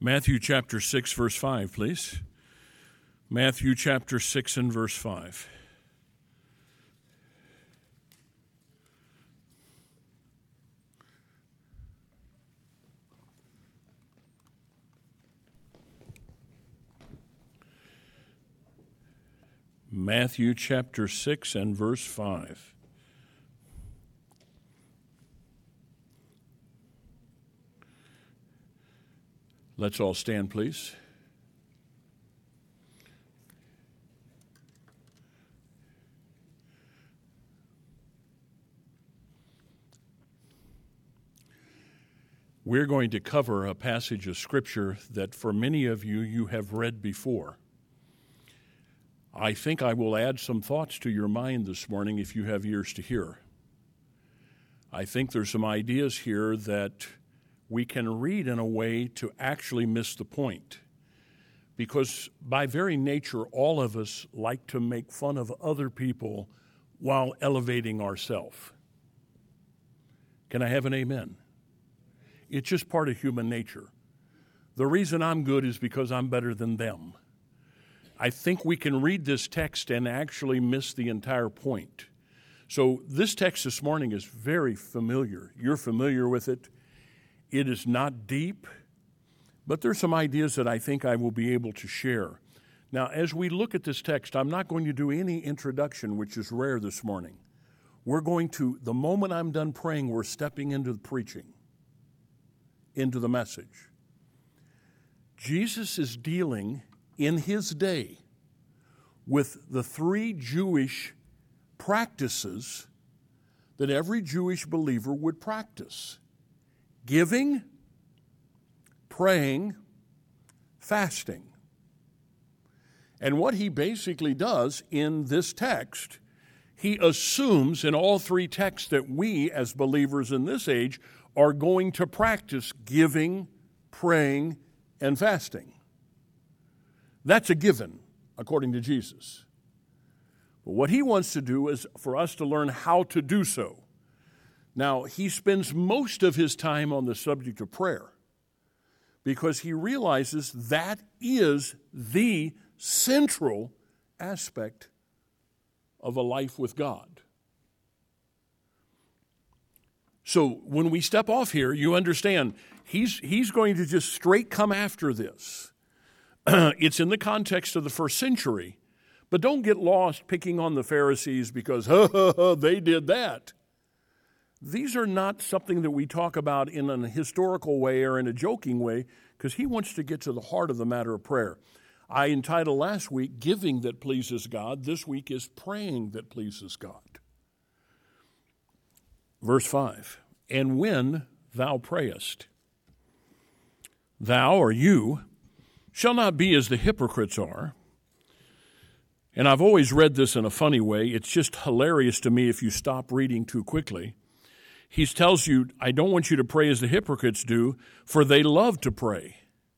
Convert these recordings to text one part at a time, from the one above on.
Matthew chapter 6, verse 5, please. Matthew chapter 6 and verse 5. Matthew chapter 6 and verse 5. Let's all stand, please. We're going to cover a passage of Scripture that for many of you, you have read before. I think I will add some thoughts to your mind this morning if you have ears to hear. I think there's some ideas here that we can read in a way to actually miss the point. Because by very nature, all of us like to make fun of other people while elevating ourselves. Can I have an amen? It's just part of human nature. The reason I'm good is because I'm better than them. I think we can read this text and actually miss the entire point. So this text this morning is very familiar. You're familiar with it. It is not deep, but there's some ideas that I think I will be able to share. Now, as we look at this text, I'm not going to do any introduction, which is rare this morning. We're going to, the moment I'm done praying, we're stepping into the preaching, into the message. Jesus is dealing in his day with the three Jewish practices that every Jewish believer would practice: giving, praying, fasting. And what he basically does in this text, he assumes in all three texts that we as believers in this age are going to practice giving, praying, and fasting. That's a given, according to Jesus. But what he wants to do is for us to learn how to do so. Now, he spends most of his time on the subject of prayer because he realizes that is the central aspect of a life with God. So when we step off here, you understand he's going to just straight come after this. It's in the context of the first century, but don't get lost picking on the Pharisees because they did that. These are not something that we talk about in a historical way or in a joking way, because he wants to get to the heart of the matter of prayer. I entitled last week, Giving That Pleases God. This week is Praying That Pleases God. Verse 5, and when thou prayest, thou or you shall not be as the hypocrites are. And I've always read this in a funny way. It's just hilarious to me if you stop reading too quickly. He tells you, I don't want you to pray as the hypocrites do, for they love to pray.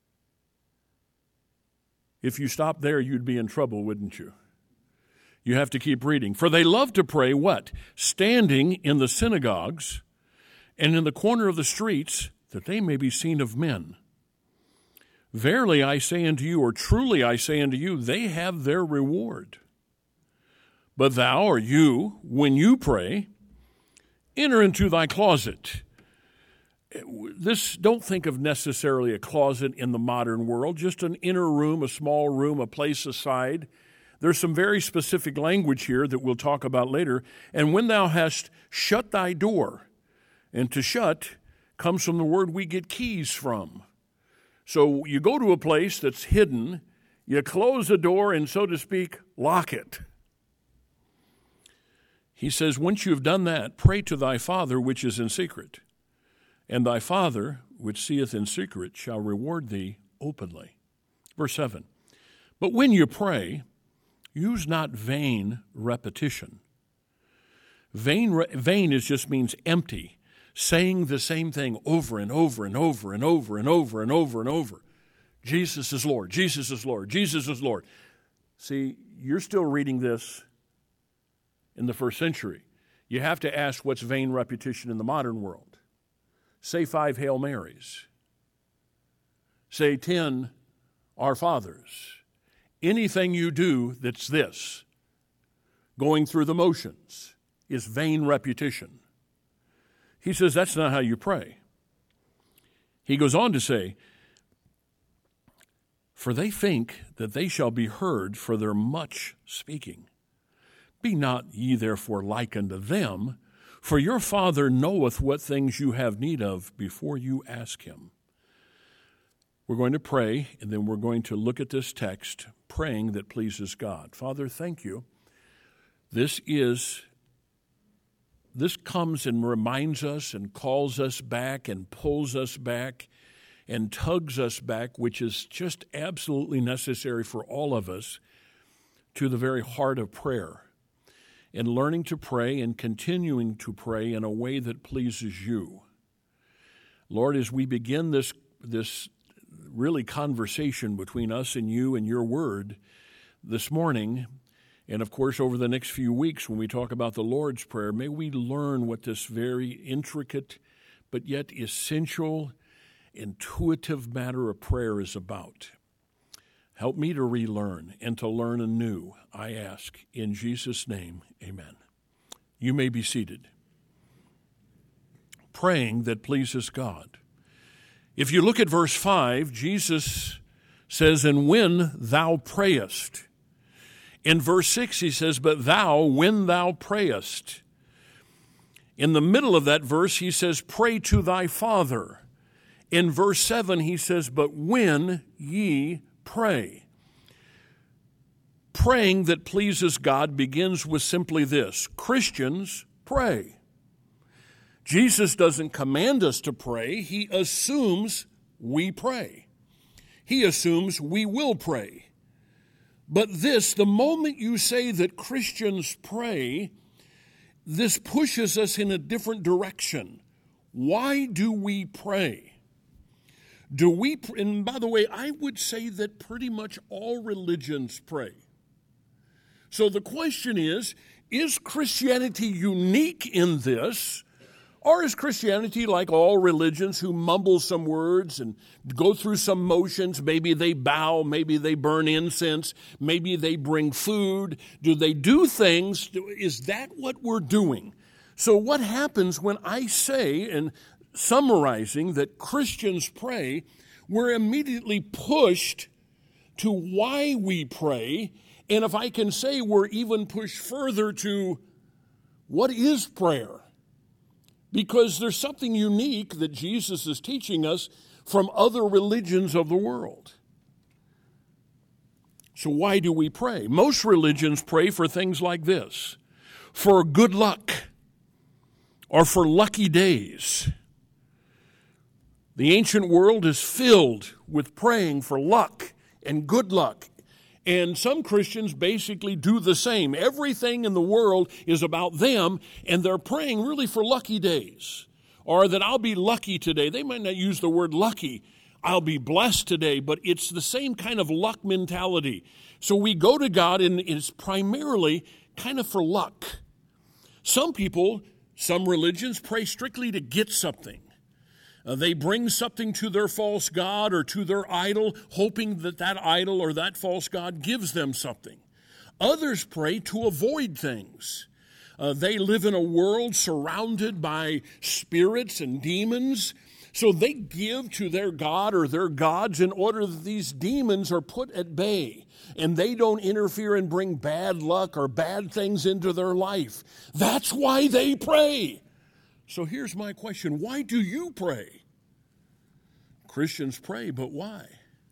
If you stop there, you'd be in trouble, wouldn't you? You have to keep reading. For they love to pray what? Standing in the synagogues and in the corner of the streets, that they may be seen of men. Verily I say unto you, or truly I say unto you, they have their reward. But thou or you, when you pray, enter into thy closet. This, don't think of necessarily a closet in the modern world, just an inner room, a small room, a place aside. There's some very specific language here that we'll talk about later. And when thou hast shut thy door, and to shut comes from the word we get keys from. So you go to a place that's hidden, you close the door and, so to speak, lock it. He says, once you have done that, pray to thy Father which is in secret, and thy Father which seeth in secret shall reward thee openly. Verse 7, but when you pray, use not vain repetition. Vain is just means empty, saying the same thing over and over and over and over and over and over and over. Jesus is Lord, Jesus is Lord, Jesus is Lord. See, you're still reading this in the first century. You have to ask what's vain repetition in the modern world. Say 5 Hail Marys. say 10 Our Fathers. Anything you do that's this, going through the motions, is vain repetition. He says that's not how you pray. He goes on to say, for they think that they shall be heard for their much speaking. Be not ye therefore like unto them, for your Father knoweth what things you have need of before you ask him. We're going to pray, and then we're going to look at this text, praying that pleases God. Father, thank you. This comes and reminds us and calls us back and pulls us back and tugs us back, which is just absolutely necessary for all of us, to the very heart of prayer. And learning to pray and continuing to pray in a way that pleases you. Lord, as we begin this really conversation between us and you and your word this morning, and of course over the next few weeks when we talk about the Lord's Prayer, may we learn what this very intricate but yet essential, intuitive matter of prayer is about. Help me to relearn and to learn anew, I ask. In Jesus' name, amen. You may be seated. Praying that pleases God. If you look at verse 5, Jesus says, and when thou prayest. In verse 6, he says, but thou, when thou prayest. In the middle of that verse, he says, pray to thy Father. In verse 7, he says, but when ye pray. Praying that pleases God begins with simply this: Christians pray. Jesus doesn't command us to pray. He assumes we pray. He assumes we will pray. But the moment you say that Christians pray, this pushes us in a different direction. Why do we pray? And by the way, I would say that pretty much all religions pray. So the question is Christianity unique in this? Or is Christianity like all religions who mumble some words and go through some motions? Maybe they bow, maybe they burn incense, maybe they bring food. Do they do things? Is that what we're doing? So what happens when I say, and summarizing, that Christians pray, we're immediately pushed to why we pray. And if I can say, we're even pushed further to what is prayer? Because there's something unique that Jesus is teaching us from other religions of the world. So why do we pray? Most religions pray for things like this: for good luck or for lucky days. The ancient world is filled with praying for luck and good luck. And some Christians basically do the same. Everything in the world is about them, and they're praying really for lucky days. Or that I'll be lucky today. They might not use the word lucky. I'll be blessed today, but it's the same kind of luck mentality. So we go to God, and it's primarily kind of for luck. Some people, some religions, pray strictly to get something. They bring something to their false god or to their idol, hoping that that idol or that false god gives them something. Others pray to avoid things. They live in a world surrounded by spirits and demons, so they give to their god or their gods in order that these demons are put at bay and they don't interfere and bring bad luck or bad things into their life. That's why they pray. So here's my question: why do you pray? Christians pray, but why?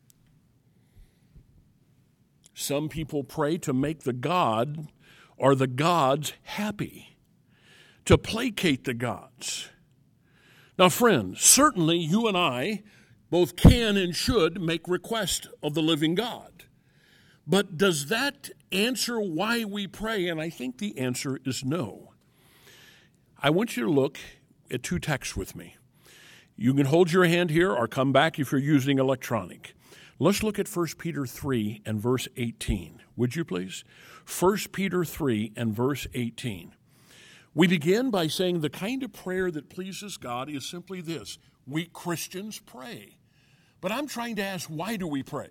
Some people pray to make the god or the gods happy, to placate the gods. Now, friends, certainly you and I both can and should make request of the living God. But does that answer why we pray? And I think the answer is no. I want you to look at two texts with me. You can hold your hand here or come back if you're using electronic. Let's look at 1 Peter 3 and verse 18. Would you please? 1 Peter 3 and verse 18. We begin by saying the kind of prayer that pleases God is simply this: we Christians pray. But I'm trying to ask, why do we pray?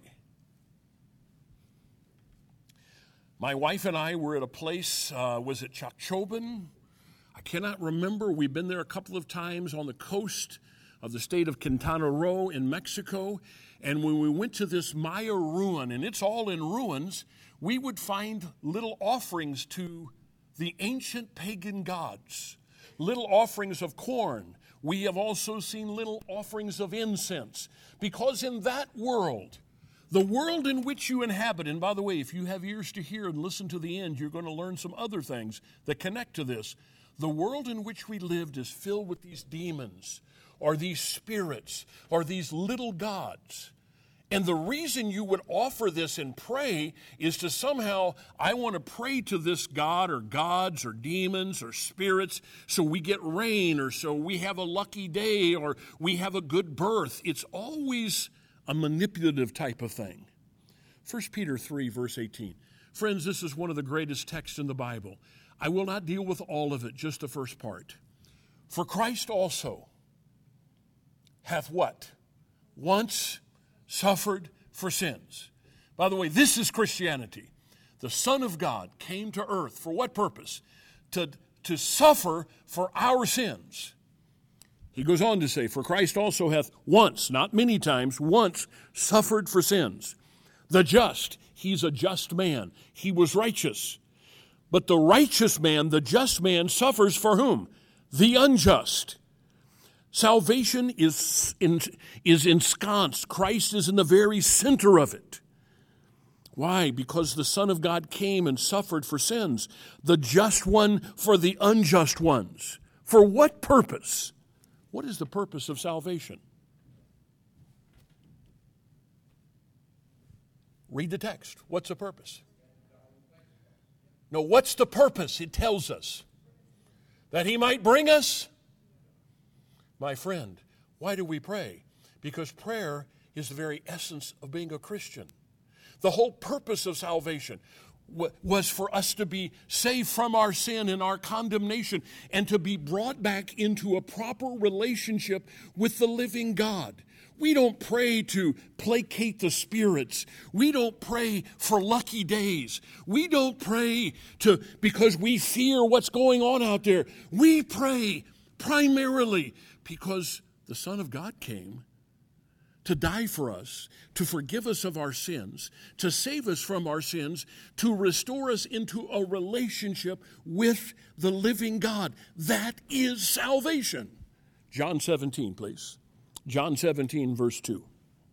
My wife and I were at a place, was it Chakchoban? I cannot remember. We've been there a couple of times on the coast of the state of Quintana Roo in Mexico. And when we went to this Maya ruin, and it's all in ruins, we would find little offerings to the ancient pagan gods, little offerings of corn. We have also seen little offerings of incense, because in that world, the world in which you inhabit, and by the way, if you have ears to hear and listen to the end, you're going to learn some other things that connect to this. The world in which we lived is filled with these demons, or these spirits, or these little gods. And the reason you would offer this and pray is to somehow, I want to pray to this god or gods or demons or spirits so we get rain, or so we have a lucky day, or we have a good birth. It's always a manipulative type of thing. 1 Peter 3, verse 18. Friends, this is one of the greatest texts in the Bible. I will not deal with all of it, just the first part. For Christ also hath what? Once suffered for sins. By the way, this is Christianity. The Son of God came to earth for what purpose? To suffer for our sins. He goes on to say, for Christ also hath once, not many times, once suffered for sins. The just, he's a just man. He was righteous. But the righteous man, the just man, suffers for whom? The unjust. Salvation is ensconced. Christ is in the very center of it. Why? Because the Son of God came and suffered for sins. The just one for the unjust ones. For what purpose? What is the purpose of salvation? Read the text. What's the purpose? No, what's the purpose? It tells us that he might bring us. My friend, why do we pray? Because prayer is the very essence of being a Christian. The whole purpose of salvation was for us to be saved from our sin and our condemnation and to be brought back into a proper relationship with the living God. We don't pray to placate the spirits. We don't pray for lucky days. We don't pray because we fear what's going on out there. We pray primarily because the Son of God came to die for us, to forgive us of our sins, to save us from our sins, to restore us into a relationship with the living God. That is salvation. John 17, please. John 17, verse 2.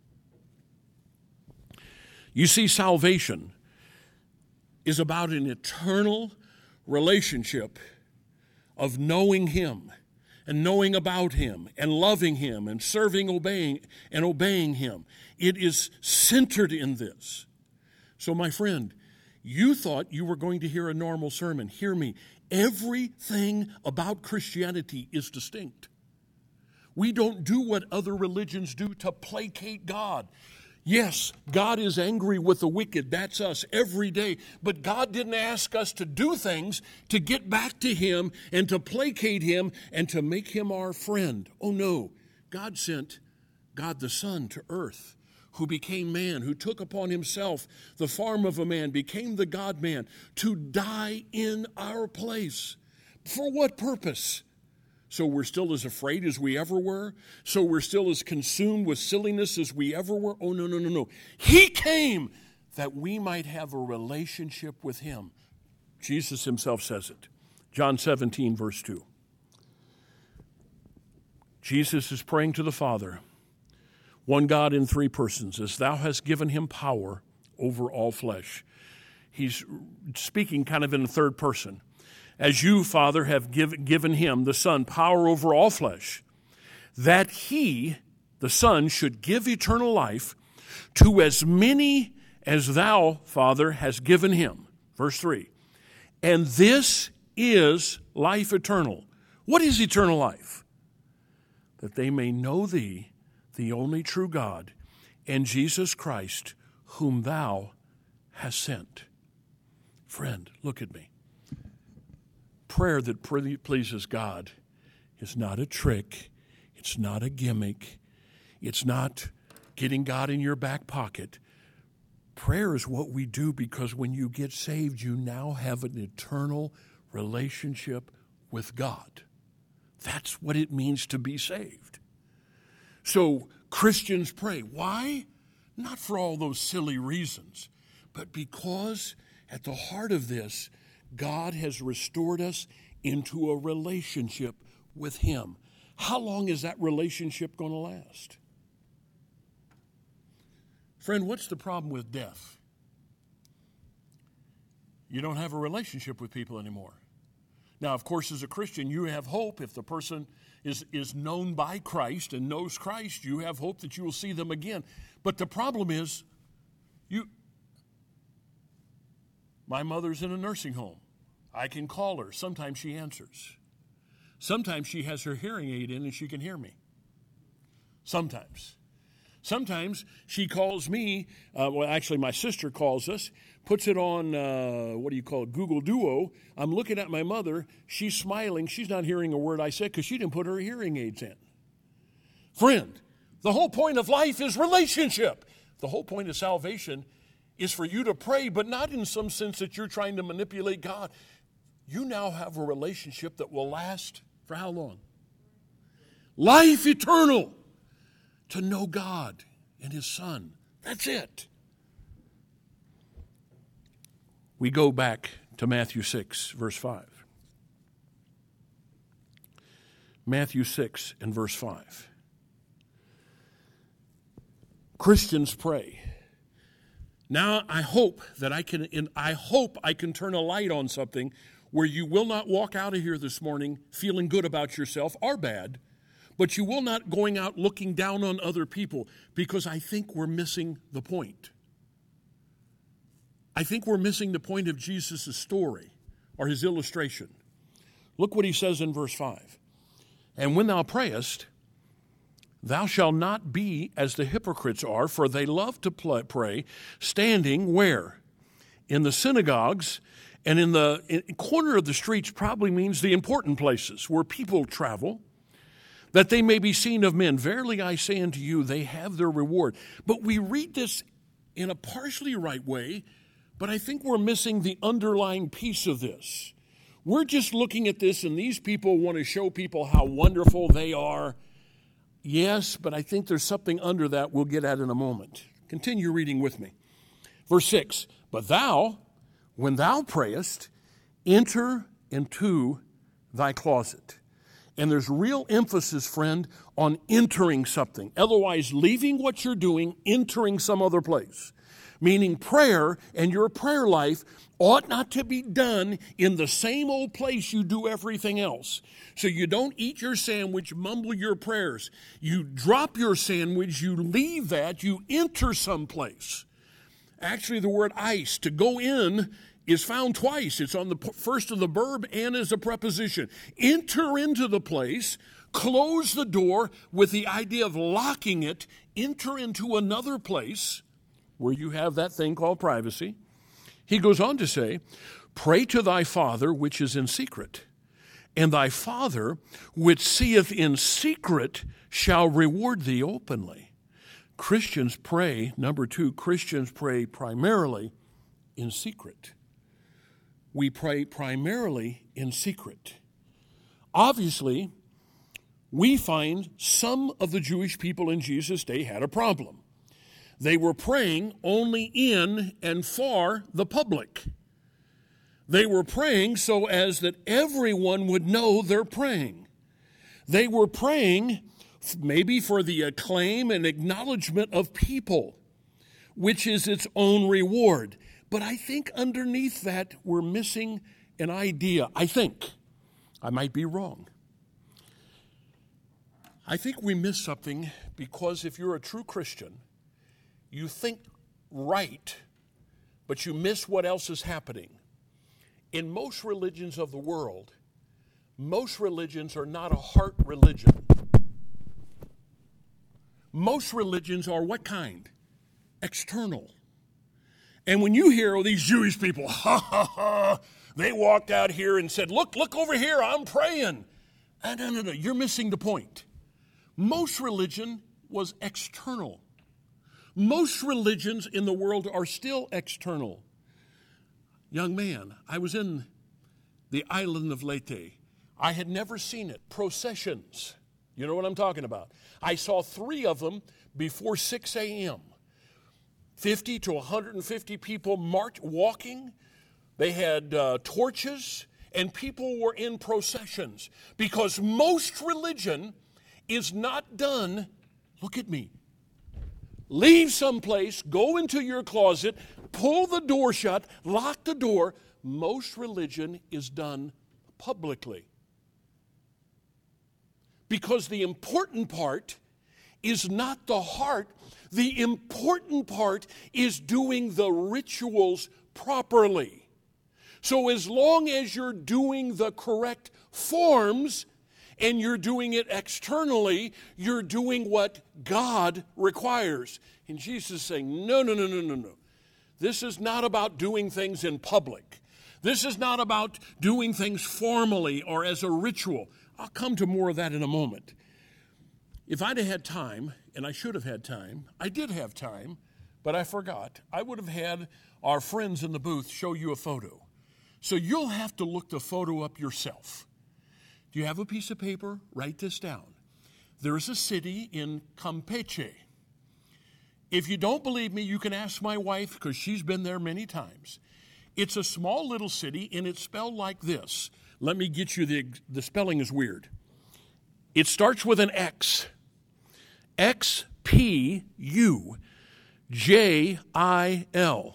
You see, salvation is about an eternal relationship of knowing Him and knowing about Him and loving Him and serving, obeying Him. It is centered in this. So, my friend, you thought you were going to hear a normal sermon. Hear me. Everything about Christianity is distinct. We don't do what other religions do to placate God. Yes, God is angry with the wicked. That's us every day. But God didn't ask us to do things to get back to Him and to placate Him and to make Him our friend. Oh no, God sent God the Son to earth, who became man, who took upon Himself the form of a man, became the God-man, to die in our place. For what purpose? So we're still as afraid as we ever were? So we're still as consumed with silliness as we ever were? Oh, no. He came that we might have a relationship with Him. Jesus Himself says it. John 17, verse 2. Jesus is praying to the Father, one God in three persons, as Thou hast given Him power over all flesh. He's speaking kind of in the third person. As you, Father, have given Him, the Son, power over all flesh, that He, the Son, should give eternal life to as many as Thou, Father, hast given Him. Verse 3. And this is life eternal. What is eternal life? That they may know Thee, the only true God, and Jesus Christ, whom Thou hast sent. Friend, look at me. Prayer that pleases God is not a trick. It's not a gimmick. It's not getting God in your back pocket. Prayer is what we do because when you get saved, you now have an eternal relationship with God. That's what it means to be saved. So Christians pray. Why? Not for all those silly reasons, but because at the heart of this, God has restored us into a relationship with Him. How long is that relationship going to last? Friend, what's the problem with death? You don't have a relationship with people anymore. Now, of course, as a Christian, you have hope. If the person is known by Christ and knows Christ, you have hope that you will see them again. But the problem is, my mother's in a nursing home. I can call her. Sometimes she answers. Sometimes she has her hearing aid in and she can hear me. Sometimes. Sometimes she calls me, actually my sister calls us, puts it on, Google Duo. I'm looking at my mother. She's smiling. She's not hearing a word I said because she didn't put her hearing aids in. Friend, the whole point of life is relationship. The whole point of salvation is for you to pray, but not in some sense that you're trying to manipulate God. You now have a relationship that will last for how long? Life eternal. To know God and His Son. That's it. We go back to Matthew 6, verse 5. Matthew 6 and verse 5. Christians pray. Now I hope I can turn a light on something where you will not walk out of here this morning feeling good about yourself or bad, but you will not going out looking down on other people, because I think we're missing the point. I think we're missing the point of Jesus' story or His illustration. Look what He says in verse 5. And when thou prayest, thou shalt not be as the hypocrites are, for they love to pray, standing where? In the synagogues and in the corner of the streets, probably means the important places where people travel, that they may be seen of men. Verily I say unto you, they have their reward. But we read this in a partially right way, but I think we're missing the underlying piece of this. We're just looking at this, and these people want to show people how wonderful they are. Yes, but I think there's something under that we'll get at in a moment. Continue reading with me. Verse 6, but thou, when thou prayest, enter into thy closet. And there's real emphasis, friend, on entering something. Otherwise, leaving what you're doing, entering some other place. Meaning prayer and your prayer life ought not to be done in the same old place you do everything else. So you don't eat your sandwich, mumble your prayers. You drop your sandwich, you leave that, you enter someplace. Actually, the word ice, to go in, is found twice. It's on the first of the verb and as a preposition. Enter into the place, close the door with the idea of locking it, enter into another place where you have that thing called privacy. He goes on to say, pray to thy Father which is in secret, and thy Father which seeth in secret shall reward thee openly. Christians pray, number two, Christians pray primarily in secret. We pray primarily in secret. Obviously, we find some of the Jewish people in Jesus' day had a problem. They were praying only in and for the public. They were praying so as that everyone would know they're praying. They were praying maybe for the acclaim and acknowledgement of people, which is its own reward. But I think underneath that, we're missing an idea. I think. I might be wrong. I think we miss something because if you're a true Christian, you think right, but you miss what else is happening. In most religions of the world, most religions are not a heart religion. Most religions are what kind? External. And when you hear these Jewish people, they walked out here and said, look over here, I'm praying. No, you're missing the point. Most religion was external. Most religions in the world are still external. Young man, I was in the island of Leyte. I had never seen it. Processions. You know what I'm talking about. I saw 3 of them before 6 a.m. 50 to 150 people walking. They had torches, and people were in processions. Because most religion is not done, look at me, leave someplace, go into your closet, pull the door shut, lock the door. Most religion is done publicly. Because the important part is not the heart. The important part is doing the rituals properly. So as long as you're doing the correct forms and you're doing it externally, you're doing what God requires. And Jesus is saying, no. This is not about doing things in public. This is not about doing things formally or as a ritual. I'll come to more of that in a moment. If I'd have had time, and I should have had time, I did have time, but I forgot. I would have had our friends in the booth show you a photo. So you'll have to look the photo up yourself. Do you have a piece of paper? Write this down. There's a city in Campeche. If you don't believe me, you can ask my wife because she's been there many times. It's a small little city, and it's spelled like this. Let me get you the spelling is weird. It starts with an X. X-P-U-J-I-L.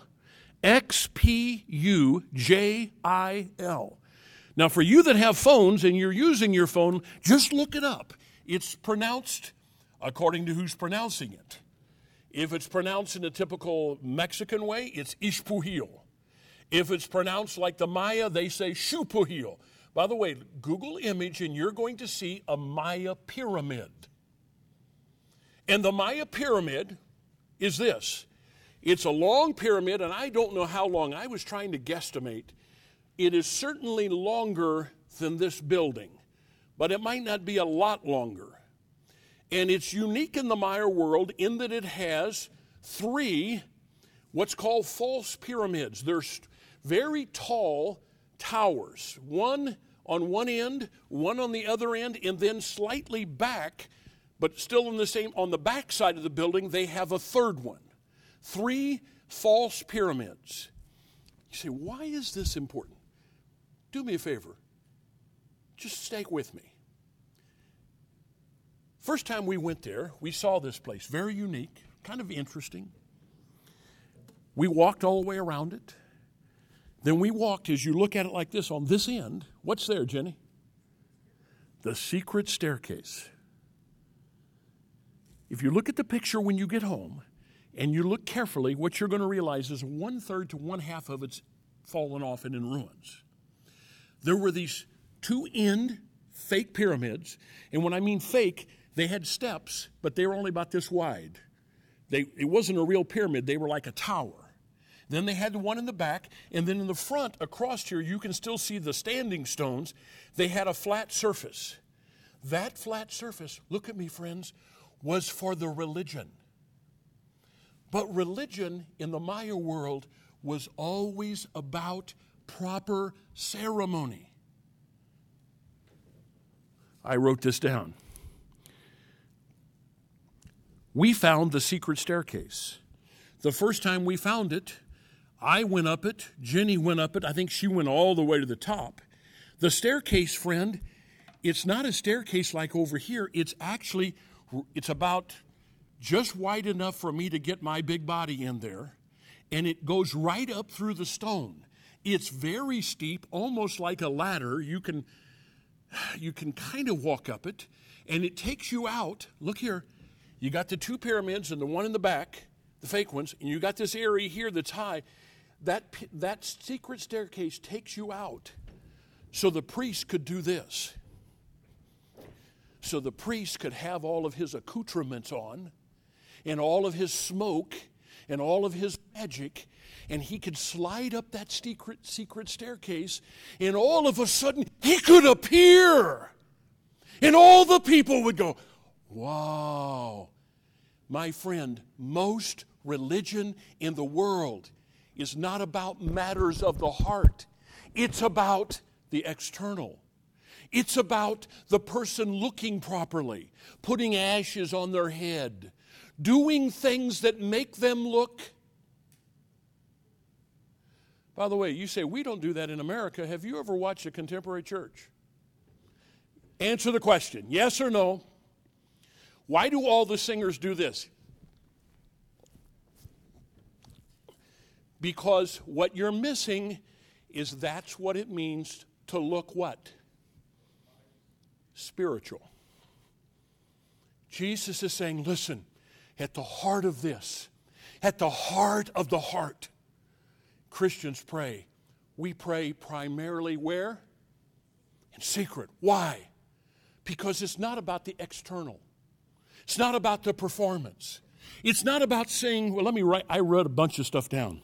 X-P-U-J-I-L. Now, for you that have phones and you're using your phone, just look it up. It's pronounced according to who's pronouncing it. If it's pronounced in a typical Mexican way, it's Ixpujil. If it's pronounced like the Maya, they say Xupujil. By the way, Google image and you're going to see a Maya pyramid. And the Maya pyramid is this. It's a long pyramid, and I don't know how long. I was trying to guesstimate. It is certainly longer than this building, but it might not be a lot longer. And it's unique in the Maya world in that it has 3 what's called false pyramids. There's very tall towers, one on one end, one on the other end, and then slightly back, but still in the same, on the back side of the building, they have a third one. 3 false pyramids. You say, why is this important? Do me a favor. Just stay with me. First time we went there, we saw this place, very unique, kind of interesting. We walked all the way around it. Then we walked, as you look at it like this, on this end. What's there, Jenny? The secret staircase. If you look at the picture when you get home, and you look carefully, what you're going to realize is 1/3 to 1/2 of it's fallen off and in ruins. There were these 2-end fake pyramids, and when I mean fake, they had steps, but they were only about this wide. It wasn't a real pyramid. They were like a tower. Then they had the one in the back, and then in the front, across here, you can still see the standing stones. They had a flat surface. That flat surface, look at me, friends, was for the religion. But religion in the Maya world was always about proper ceremony. I wrote this down. We found the secret staircase. The first time we found it, I went up it, Jenny went up it, I think she went all the way to the top. The staircase, friend, it's not a staircase like over here. It's about just wide enough for me to get my big body in there, and it goes right up through the stone. It's very steep, almost like a ladder. You can kind of walk up it, and it takes you out. Look here. You got the 2 pyramids and the one in the back, the fake ones, and you got this area here that's high. That secret staircase takes you out so the priest could do this. So the priest could have all of his accoutrements on and all of his smoke and all of his magic, and he could slide up that secret staircase, and all of a sudden he could appear. And all the people would go, wow. My friend, most religion in the world is not about matters of the heart. It's about the external. It's about the person looking properly, putting ashes on their head, doing things that make them look. By the way, you say, we don't do that in America. Have you ever watched a contemporary church? Answer the question, yes or no. Why do all the singers do this? Because what you're missing is that's what it means to look what? Spiritual. Jesus is saying, listen, at the heart of this, at the heart of the heart, Christians pray. We pray primarily where? In secret. Why? Because it's not about the external. It's not about the performance. It's not about saying, well, let me write. I wrote a bunch of stuff down.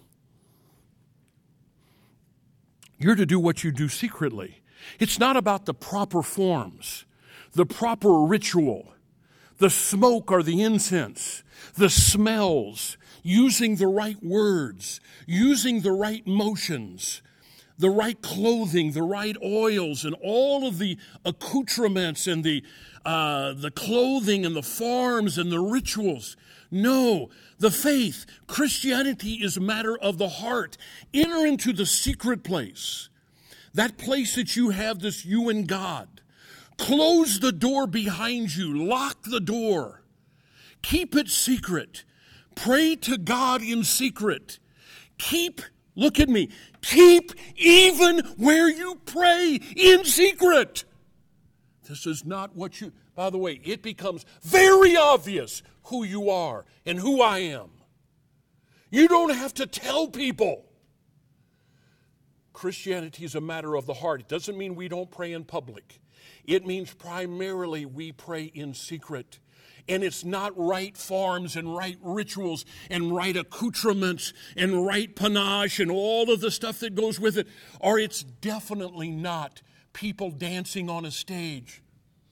You're to do what you do secretly. It's not about the proper forms, the proper ritual, the smoke or the incense, the smells, using the right words, using the right motions, the right clothing, the right oils, and all of the accoutrements and the clothing and the forms and the rituals. No, the faith, Christianity is a matter of the heart. Enter into the secret place, that place that you have this you and God. Close the door behind you. Lock the door. Keep it secret. Pray to God in secret. Look at me, keep even where you pray in secret. This is not what you, by the way, it becomes very obvious who you are and who I am. You don't have to tell people. Christianity is a matter of the heart. It doesn't mean we don't pray in public. It means primarily we pray in secret. And it's not right forms and right rituals and right accoutrements and right panache and all of the stuff that goes with it. Or it's definitely not people dancing on a stage.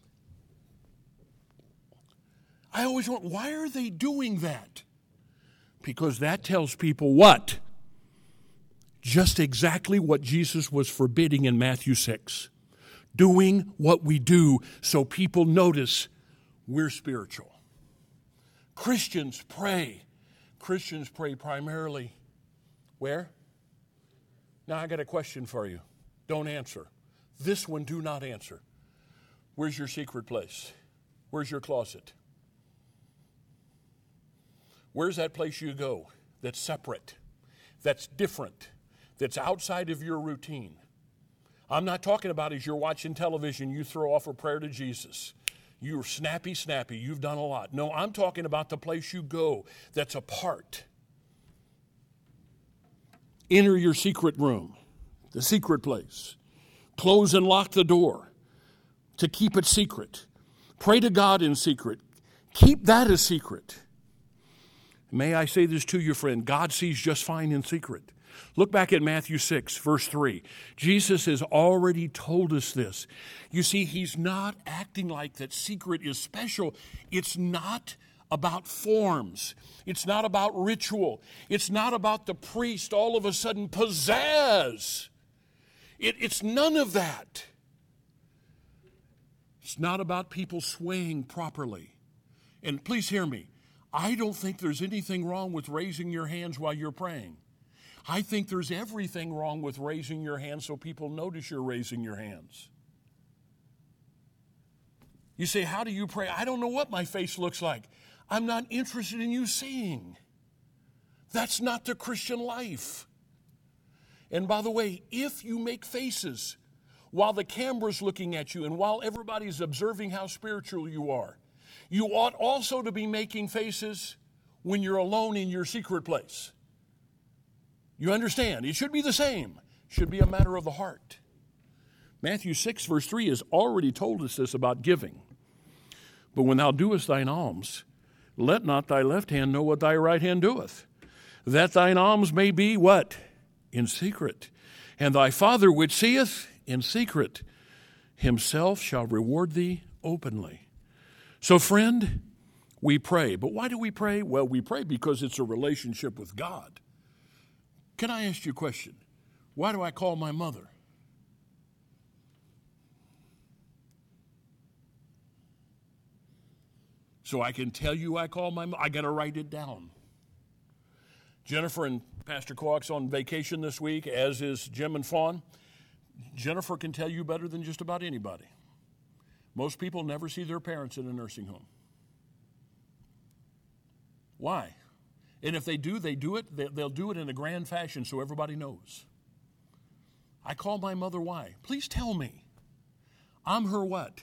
I always wonder, why are they doing that? Because that tells people what? Just exactly what Jesus was forbidding in Matthew 6. Doing what we do so people notice we're spiritual. Christians pray. Christians pray primarily where? Now I got a question for you. Don't answer. This one, do not answer. Where's your secret place? Where's your closet? Where's that place you go that's separate, that's different, that's outside of your routine? I'm not talking about as you're watching television, you throw off a prayer to Jesus. You're snappy, you've done a lot. No, I'm talking about the place you go that's apart. Enter your secret room, the secret place. Close and lock the door to keep it secret. Pray to God in secret. Keep that a secret. May I say this to you, friend, God sees just fine in secret. Look back at Matthew 6, verse 3. Jesus has already told us this. You see, he's not acting like that secret is special. It's not about forms. It's not about ritual. It's not about the priest all of a sudden pizzazz. It's none of that. It's not about people swaying properly. And please hear me. I don't think there's anything wrong with raising your hands while you're praying. I think there's everything wrong with raising your hands so people notice you're raising your hands. You say, how do you pray? I don't know what my face looks like. I'm not interested in you seeing. That's not the Christian life. And by the way, if you make faces while the camera's looking at you and while everybody's observing how spiritual you are, you ought also to be making faces when you're alone in your secret place. You understand? It should be the same. It should be a matter of the heart. Matthew 6, verse 3 has already told us this about giving. But when thou doest thine alms, let not thy left hand know what thy right hand doeth, that thine alms may be what? In secret. And thy Father which seeth in secret, himself shall reward thee openly. So friend, We pray. But why do we pray? Well, we pray because it's a relationship with God. Can I ask you a question? Why do I call my mother? So I can tell you I call my mother. I got to write it down. Jennifer and Pastor Coax on vacation this week, as is Jim and Fawn. Jennifer can tell you better than just about anybody. Most people never see their parents in a nursing home. Why? And if they do it, they'll do it in a grand fashion so everybody knows. I call my mother why? Please tell me. I'm her what?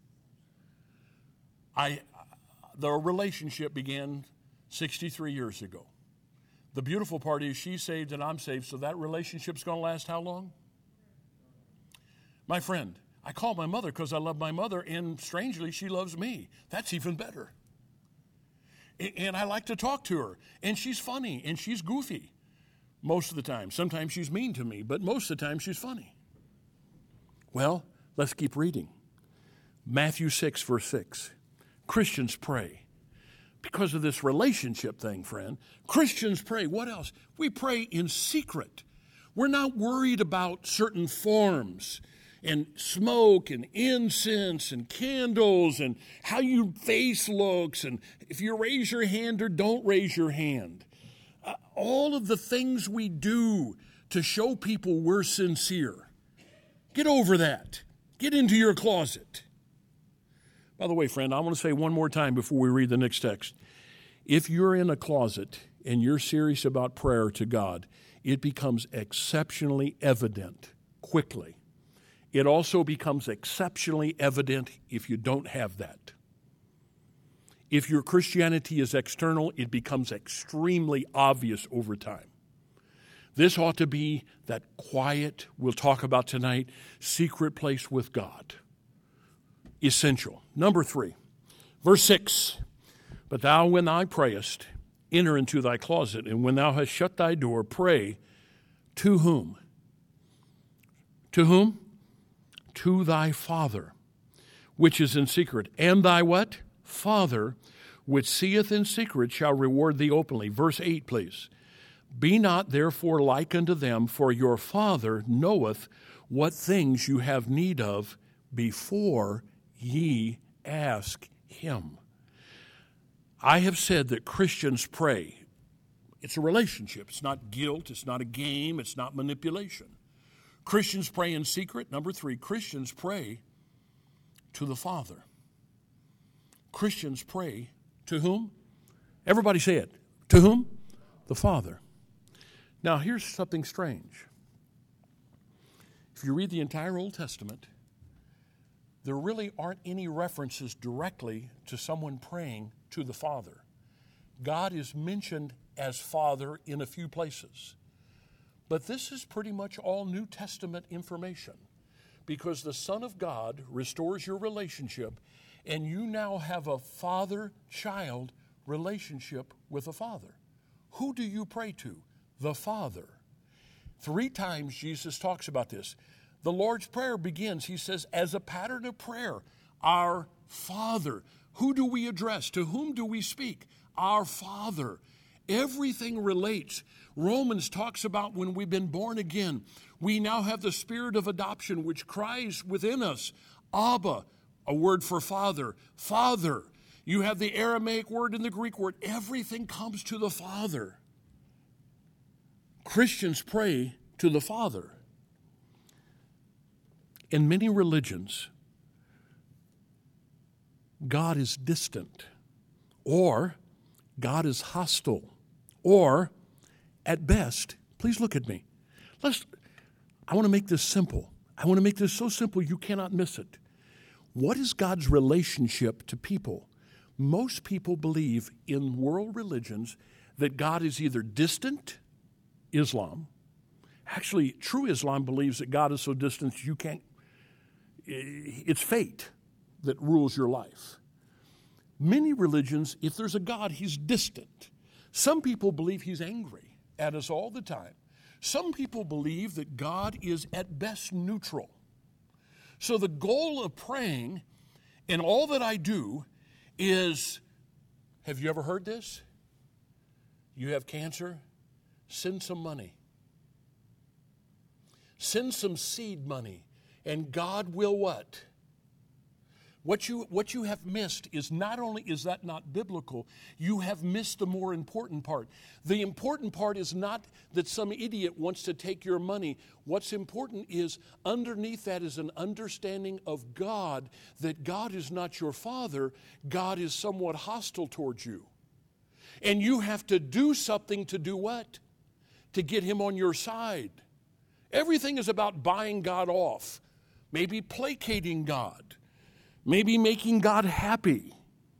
The relationship began 63 years ago. The beautiful part is she's saved and I'm saved, so that relationship's going to last how long? My friend, I call my mother because I love my mother, and strangely, she loves me. That's even better. And I like to talk to her, and she's funny, and she's goofy most of the time. Sometimes she's mean to me, but most of the time she's funny. Well, let's keep reading. Matthew 6, verse 6. Christians pray. Because of this relationship thing, friend, Christians pray. What else? We pray in secret. We're not worried about certain forms and smoke and incense and candles and how your face looks and if you raise your hand or don't raise your hand. All of the things we do to show people we're sincere. Get over that. Get into your closet. By the way, friend, I want to say one more time before we read the next text. If you're in a closet and you're serious about prayer to God, it becomes exceptionally evident quickly. It also becomes exceptionally evident if you don't have that. If your Christianity is external, it becomes extremely obvious over time. This ought to be that quiet, we'll talk about tonight, secret place with God. Essential. Number 3, verse 6. But thou, when thou prayest, enter into thy closet, and when thou hast shut thy door, pray to whom? To whom? To thy Father, which is in secret. And thy what? Father, which seeth in secret, shall reward thee openly. Verse 8, please. Be not therefore like unto them, for your Father knoweth what things you have need of before ye ask him. I have said that Christians pray. It's a relationship. It's not guilt. It's not a game. It's not manipulation. Christians pray in secret. Number 3, Christians pray to the Father. Christians pray to whom? Everybody say it. To whom? The Father. Now, here's something strange. If you read the entire Old Testament, there really aren't any references directly to someone praying to the Father. God is mentioned as Father in a few places. But this is pretty much all New Testament information because the Son of God restores your relationship and you now have a father-child relationship with a Father. Who do you pray to? The Father. 3 times Jesus talks about this. The Lord's Prayer begins, he says, as a pattern of prayer, our Father. Who do we address? To whom do we speak? Our Father. Everything relates. Romans talks about when we've been born again, we now have the spirit of adoption which cries within us, Abba, a word for Father. Father. You have the Aramaic word and the Greek word. Everything comes to the Father. Christians pray to the Father. In many religions, God is distant, or God is hostile, or at best, please look at me. I want to make this simple. I want to make this so simple you cannot miss it. What is God's relationship to people? Most people believe in world religions that God is either distant, Islam. Actually, true Islam believes that God is so distant you can't. It's fate that rules your life. Many religions, if there's a God, he's distant. Some people believe he's angry at us all the time. Some people believe that God is at best neutral. So the goal of praying and all that I do is Have you ever heard this? You have cancer? Send some money. Send some seed money. And God will what? What you have missed is not only is that not biblical, you have missed the more important part. The important part is not that some idiot wants to take your money. What's important is underneath that is an understanding of God, that God is not your father. God is somewhat hostile towards you. And you have to do something to do what? To get him on your side. Everything is about buying God off, maybe placating God. Maybe making God happy.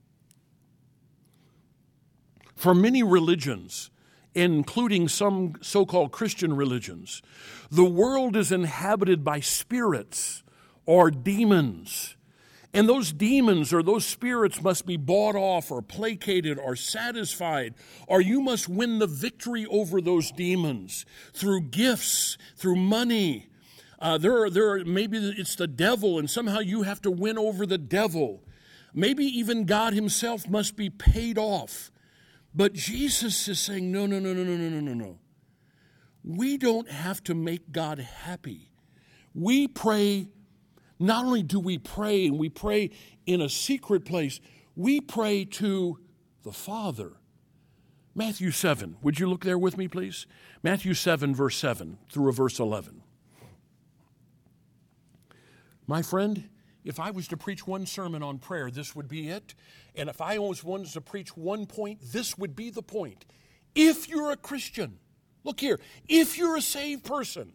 For many religions, including some so-called Christian religions, the world is inhabited by spirits or demons. And those demons or those spirits must be bought off or placated or satisfied, or you must win the victory over those demons through gifts, through money. Maybe it's the devil, and somehow you have to win over the devil. Maybe even God himself must be paid off. But Jesus is saying, no. We don't have to make God happy. We pray, not only do we pray, and we pray in a secret place, we pray to the Father. Matthew 7, would you look there with me, please? Matthew 7, verse 7 through verse 11. My friend, if I was to preach one sermon on prayer, this would be it. And if I was wanted to preach one point, this would be the point. If you're a Christian, look here, if you're a saved person,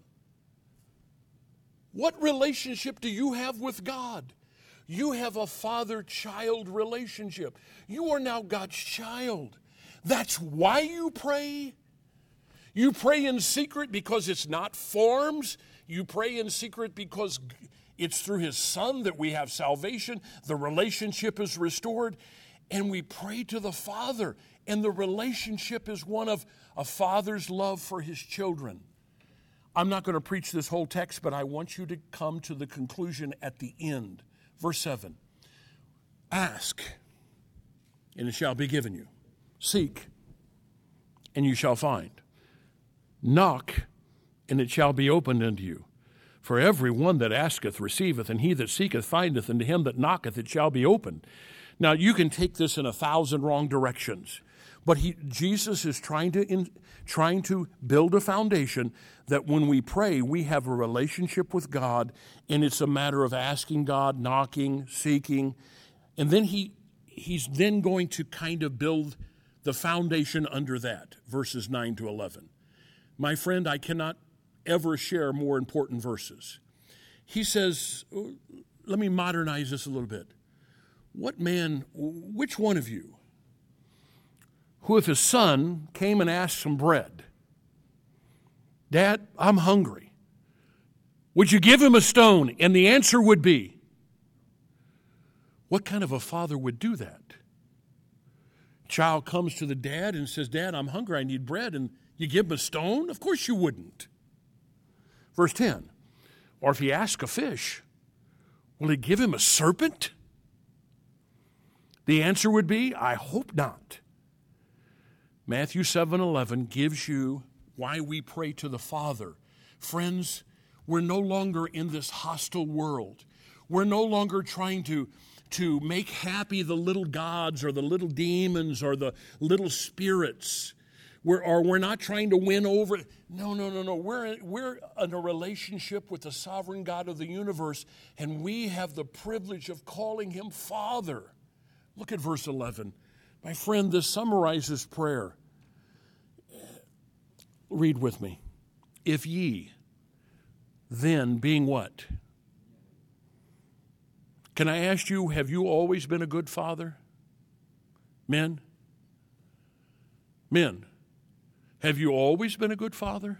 what relationship do you have with God? You have a father-child relationship. You are now God's child. That's why you pray. You pray in secret because it's not forms. You pray in secret because it's through his Son that we have salvation. The relationship is restored. And we pray to the Father. And the relationship is one of a father's love for his children. I'm not going to preach this whole text, but I want you to come to the conclusion at the end. Verse 7. Ask, and it shall be given you. Seek, and you shall find. Knock, and it shall be opened unto you. For every one that asketh receiveth, and he that seeketh findeth, and to him that knocketh it shall be opened. Now, you can take this in 1,000 wrong directions, but Jesus is trying to build a foundation that when we pray, we have a relationship with God, and it's a matter of asking God, knocking, seeking, and then he's then going to kind of build the foundation under that, verses 9 to 11. My friend, I cannot ever share more important verses. He says, let me modernize this a little bit. Which one of you, who if his son came and asked some bread, Dad, I'm hungry, would you give him a stone? And the answer would be, what kind of a father would do that? Child comes to the dad and says, Dad, I'm hungry, I need bread, and you give him a stone? Of course you wouldn't. Verse 10, or if he asks a fish, will he give him a serpent? The answer would be, I hope not. Matthew 7:11 gives you why we pray to the Father. Friends, we're no longer in this hostile world. We're no longer trying to make happy the little gods or the little demons or the little spirits. We're not trying to win over. No. We're in a relationship with the sovereign God of the universe, and we have the privilege of calling him Father. Look at verse 11. My friend, this summarizes prayer. Read with me. If ye, then being what? Can I ask you, have you always been a good father? Men? Men, have you always been a good father?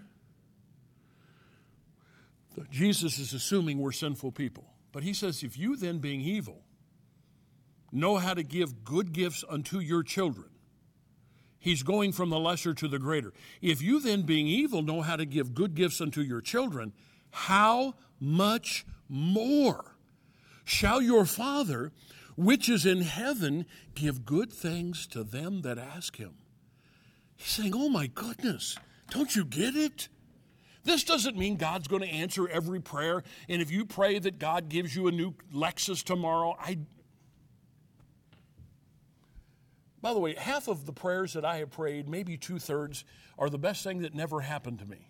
Jesus is assuming we're sinful people. But he says, if you then being evil know how to give good gifts unto your children. He's going from the lesser to the greater. If you then being evil know how to give good gifts unto your children, how much more shall your Father, which is in heaven give good things to them that ask him. He's saying, oh my goodness, don't you get it? This doesn't mean God's going to answer every prayer, and if you pray that God gives you a new Lexus tomorrow, By the way, half of the prayers that I have prayed, maybe 2/3, are the best thing that never happened to me.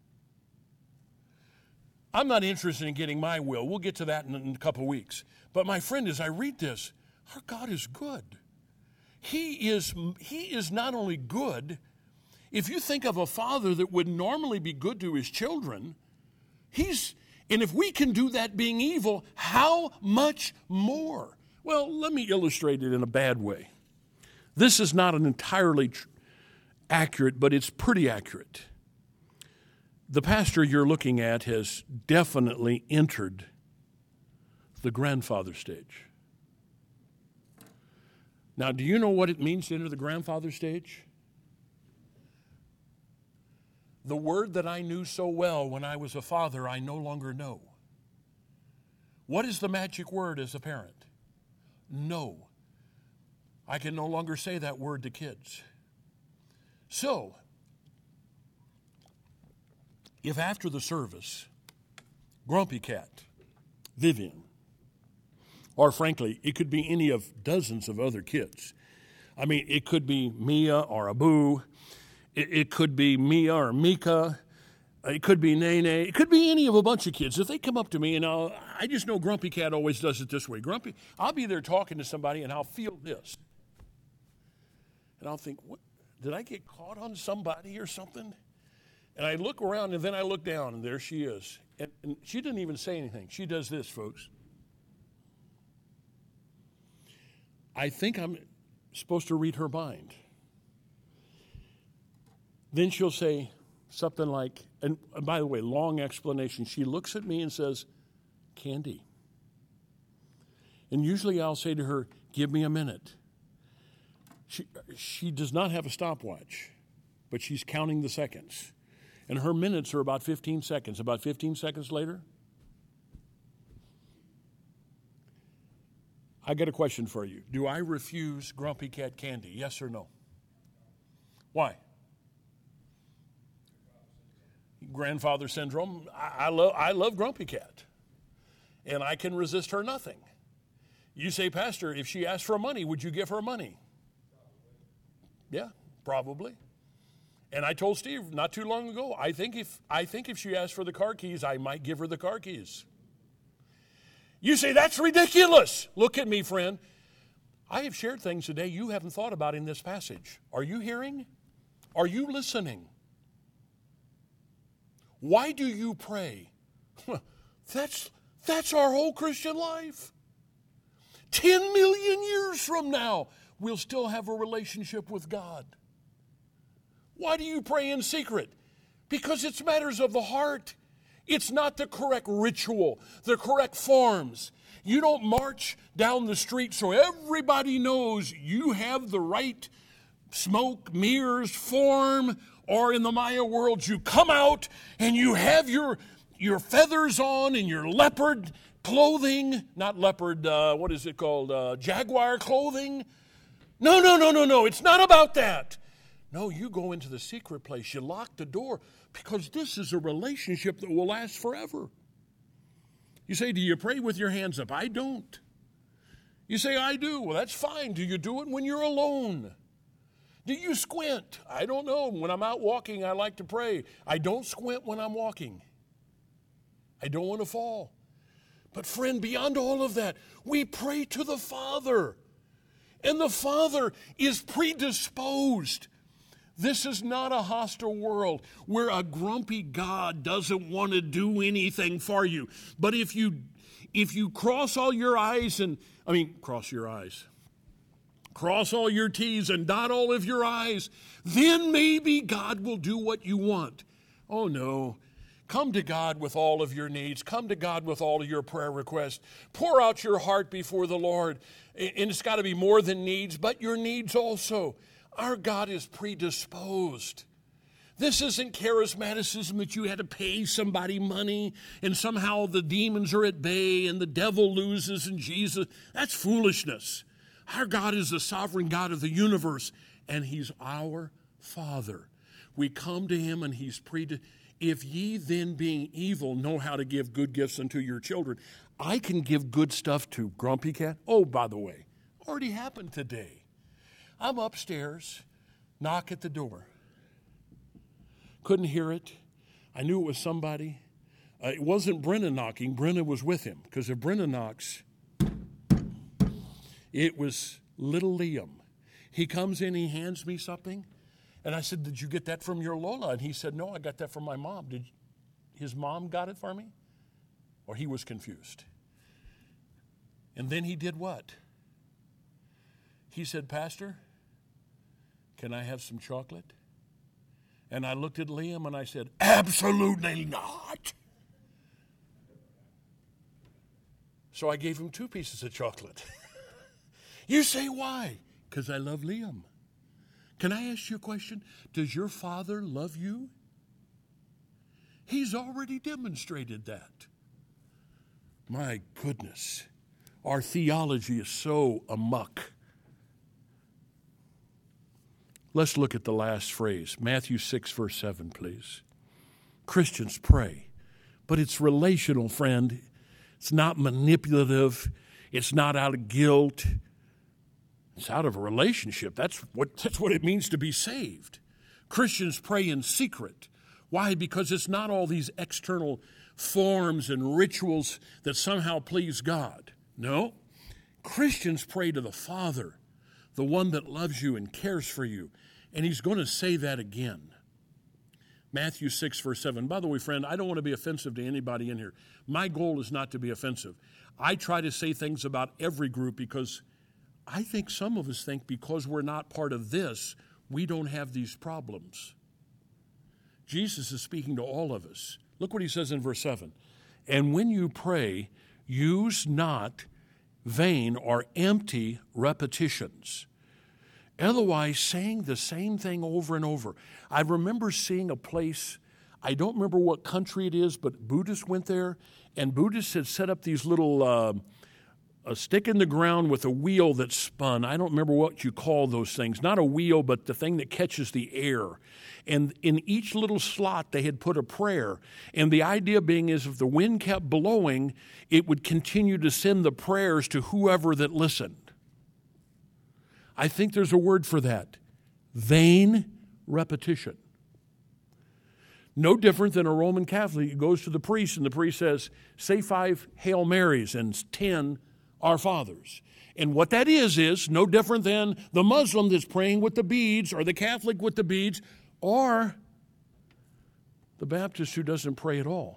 I'm not interested in getting my will. We'll get to that in a couple of weeks. But my friend, as I read this, our God is good. He is not only good. If you think of a father that would normally be good to his children, and if we can do that being evil, how much more? Well, let me illustrate it in a bad way. This is not an entirely accurate, but it's pretty accurate. The pastor you're looking at has definitely entered the grandfather stage. Now, do you know what it means to enter the grandfather stage? The word that I knew so well when I was a father, I no longer know. What is the magic word as a parent? No. I can no longer say that word to kids. So, if after the service, Grumpy Cat, Vivian, or frankly, it could be any of dozens of other kids. I mean, it could be Mia or Abu. It could be Mia or Mika. It could be Nene. It could be any of a bunch of kids. If they come up to me, and I just know Grumpy Cat always does it this way. I'll be there talking to somebody, and I'll feel this. And I'll think, what, did I get caught on somebody or something? And I look around, and then I look down, and there she is. And she didn't even say anything. She does this, folks. I think I'm supposed to read her mind. Then she'll say something like, and by the way, long explanation. She looks at me and says, Candy. And usually I'll say to her, give me a minute. She does not have a stopwatch, but she's counting the seconds. And her minutes are about 15 seconds. About 15 seconds later, I got a question for you. Do I refuse Grumpy Cat candy? Yes or no? Why? Grandfather syndrome. I love Grumpy Cat, and I can resist her nothing. You say, Pastor, if she asked for money, would you give her money? Yeah, probably. And I told Steve not too long ago, I think if she asked for the car keys, I might give her the car keys. You say, that's ridiculous. Look at me, friend. I have shared things today you haven't thought about in this passage. Are you hearing? Are you listening? Why do you pray? That's our whole Christian life. 10 million years from now, we'll still have a relationship with God. Why do you pray in secret? Because it's matters of the heart. It's not the correct ritual, the correct forms. You don't march down the street so everybody knows you have the right smoke, mirrors, form, or in the Maya world, you come out and you have your feathers on and your leopard clothing, not leopard, what is it called, jaguar clothing. No, it's not about that. No, you go into the secret place, you lock the door, because this is a relationship that will last forever. You say, do you pray with your hands up? I don't. You say, I do. Well, that's fine. Do you do it when you're alone? Do you squint? I don't know. When I'm out walking, I like to pray. I don't squint when I'm walking. I don't want to fall. But friend, beyond all of that, we pray to the Father. And the Father is predisposed. This is not a hostile world where a grumpy God doesn't want to do anything for you. But if you cross all your I's cross all your T's and dot all of your I's, then maybe God will do what you want. Oh no. Come to God with all of your needs. Come to God with all of your prayer requests. Pour out your heart before the Lord. And it's got to be more than needs, but your needs also. Our God is predisposed. This isn't charismaticism that you had to pay somebody money and somehow the demons are at bay and the devil loses and Jesus. That's foolishness. Our God is the sovereign God of the universe, and he's our Father. We come to him and he's if ye then being evil know how to give good gifts unto your children. I can give good stuff to Grumpy Cat. Oh, by the way, already happened today. I'm upstairs, knock at the door. Couldn't hear it. I knew it was somebody. It wasn't Brenna knocking. Brenna was with him, because if Brenna knocks, it was little Liam. He comes in, he hands me something, and I said, "Did you get that from your Lola?" And he said, "No, I got that from my mom." Did his mom got it for me? Or he was confused. And then he did what? He said, "Pastor, can I have some chocolate?" And I looked at Liam and I said, "Absolutely not." So I gave him 2 pieces of chocolate. You say, why? Because I love Liam. Can I ask you a question? Does your Father love you? He's already demonstrated that. My goodness, our theology is so amuck. Let's look at the last phrase, Matthew 6, verse 7, please. Christians pray, but it's relational, friend. It's not manipulative. It's not out of guilt. It's out of a relationship. That's what it means to be saved. Christians pray in secret. Why? Because it's not all these external forms and rituals that somehow please God. No. Christians pray to the Father, the one that loves you and cares for you. And he's going to say that again. Matthew 6, verse 7. By the way, friend, I don't want to be offensive to anybody in here. My goal is not to be offensive. I try to say things about every group because I think some of us think because we're not part of this, we don't have these problems. Jesus is speaking to all of us. Look what he says in verse 7. And when you pray, use not vain or empty repetitions. Otherwise, saying the same thing over and over. I remember seeing a place, I don't remember what country it is, but Buddhists went there, and Buddhists had set up these little, a stick in the ground with a wheel that spun. I don't remember what you call those things. Not a wheel, but the thing that catches the air. And in each little slot, they had put a prayer. And the idea being is if the wind kept blowing, it would continue to send the prayers to whoever that listened. I think there's a word for that. Vain repetition. No different than a Roman Catholic who goes to the priest and the priest says, say 5 Hail Marys and 10 Our Fathers. And what that is no different than the Muslim that's praying with the beads or the Catholic with the beads or the Baptist who doesn't pray at all.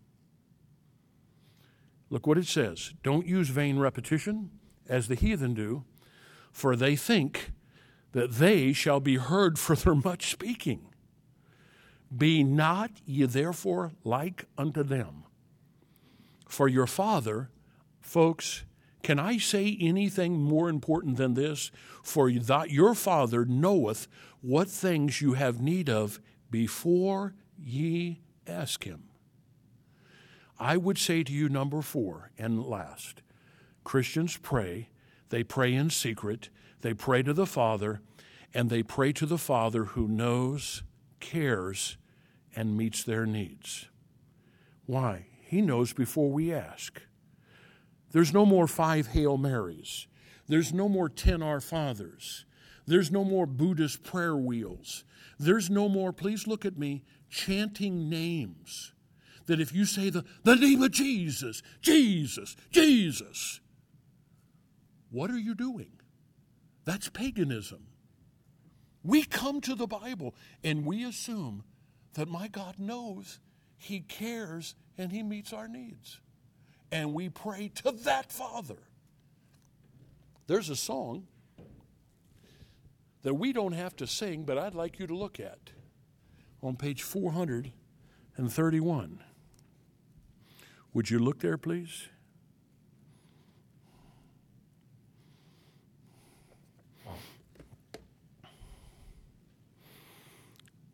Look what it says. Don't use vain repetition as the heathen do, for they think that they shall be heard for their much speaking. Be not ye therefore like unto them. For your Father, folks, can I say anything more important than this? For your Father knoweth what things you have need of before ye ask him. I would say to you, number 4 and last, Christians pray. They pray in secret, they pray to the Father, and they pray to the Father who knows, cares, and meets their needs. Why? He knows before we ask. There's no more 5 Hail Marys. There's no more 10 Our Fathers. There's no more Buddhist prayer wheels. There's no more, please look at me, chanting names. That if you say the name of Jesus, Jesus, Jesus, what are you doing? That's paganism. We come to the Bible and we assume that my God knows, he cares, and he meets our needs. And we pray to that Father. There's a song that we don't have to sing, but I'd like you to look at on page 431. Would you look there, please?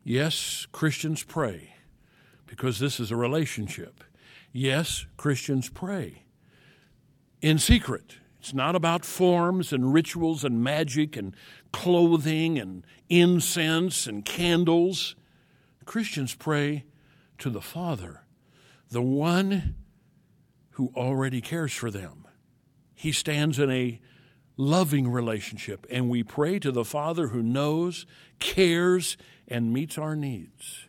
Yes, Christians pray because this is a relationship. Yes, Christians pray in secret. It's not about forms and rituals and magic and clothing and incense and candles. Christians pray to the Father, the one who already cares for them. He stands in a loving relationship, and we pray to the Father who knows, cares, and meets our needs.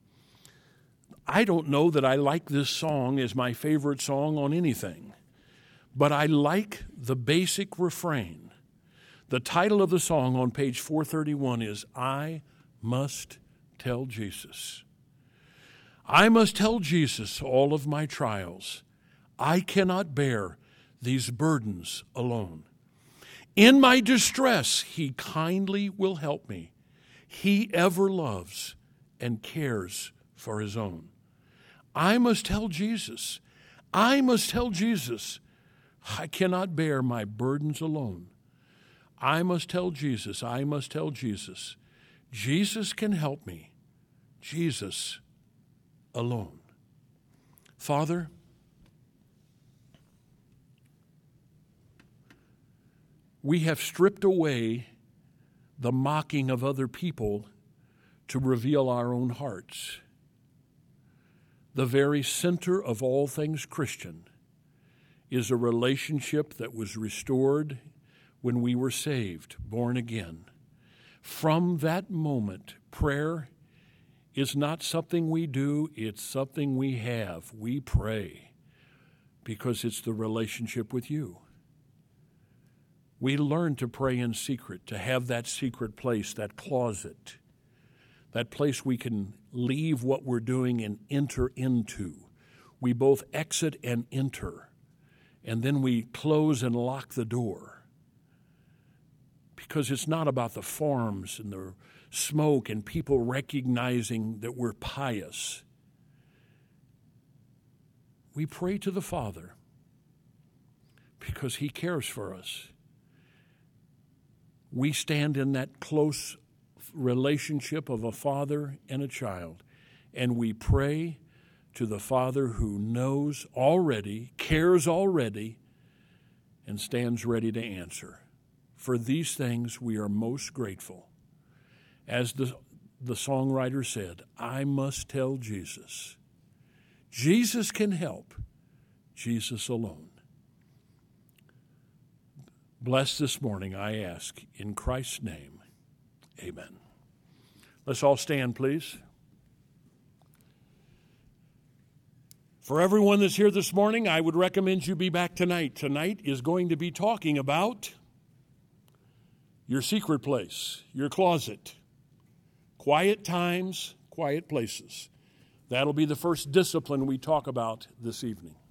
I don't know that I like this song as my favorite song on anything, but I like the basic refrain. The title of the song on page 431 is, I Must Tell Jesus. I must tell Jesus all of my trials. I cannot bear these burdens alone. In my distress, He kindly will help me. He ever loves and cares for His own. I must tell Jesus. I must tell Jesus. I cannot bear my burdens alone. I must tell Jesus. I must tell Jesus. Jesus can help me. Jesus alone. Father, we have stripped away the mocking of other people to reveal our own hearts. The very center of all things Christian is a relationship that was restored when we were saved, born again. From that moment, prayer is not something we do, it's something we have. We pray because it's the relationship with you. We learn to pray in secret, to have that secret place, that closet, that place we can leave what we're doing and enter into. We both exit and enter, and then we close and lock the door. Because it's not about the forms and the smoke and people recognizing that we're pious. We pray to the Father because He cares for us. We stand in that close relationship of a father and a child, and we pray to the Father who knows already, cares already, and stands ready to answer. For these things we are most grateful. As the songwriter said, I must tell Jesus. Jesus can help, Jesus alone. Bless this morning, I ask, in Christ's name, amen. Let's all stand, please. For everyone that's here this morning, I would recommend you be back tonight. Tonight is going to be talking about your secret place, your closet, quiet times, quiet places. That'll be the first discipline we talk about this evening.